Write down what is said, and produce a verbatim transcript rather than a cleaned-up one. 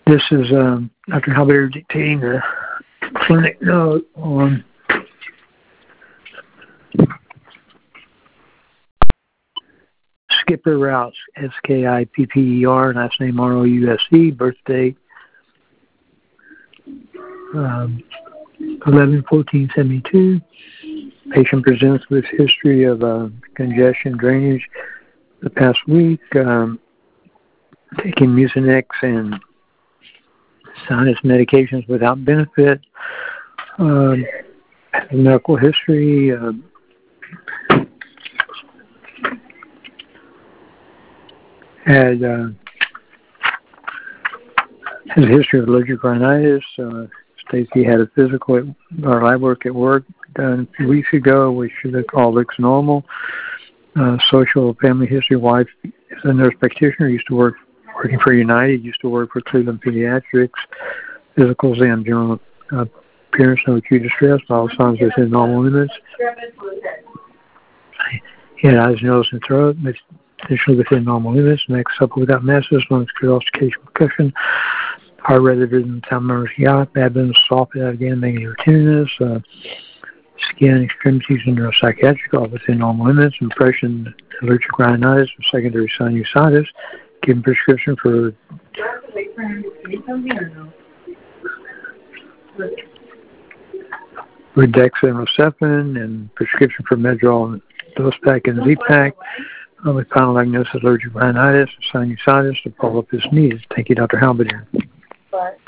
This is um, Doctor Halberdier dictating the clinic note on Skipper Rouse, S K I P P E R, last name R O U S E, birth date um, eleven fourteen seventy-two. Patient presents with history of uh, congestion drainage the past week, um, taking Mucinex and sinus medications without benefit. Um, medical history. Uh, had uh, has a history of allergic rhinitis. Uh, states he had a physical at, or lab work at work done a few weeks ago, which all looks normal. Uh, social family history. Wife is a nurse practitioner. Used to work working for United. Used to work for Cleveland Pediatrics. Physical exam, general uh, appearance, no acute distress. All signs within normal limits. He had eyes, nose, and throat, but potentially within normal limits. Next up, without masses, lungs, curiosity, percussion. Heart rate rhythm, time murmurs, yacht, abdomen, soft, again, negative tenderness. Uh, skin, extremities, and neuropsychiatric, all within normal limits. Impression, allergic rhinitis, or secondary sinusitis. Given prescription for Redexa and Rocephin, and prescription for Medrol and Dospac and Z-Pack. Uh, with final diagnosis, allergic rhinitis, sinusitis, to follow up is needed. Thank you, Doctor Halberdier.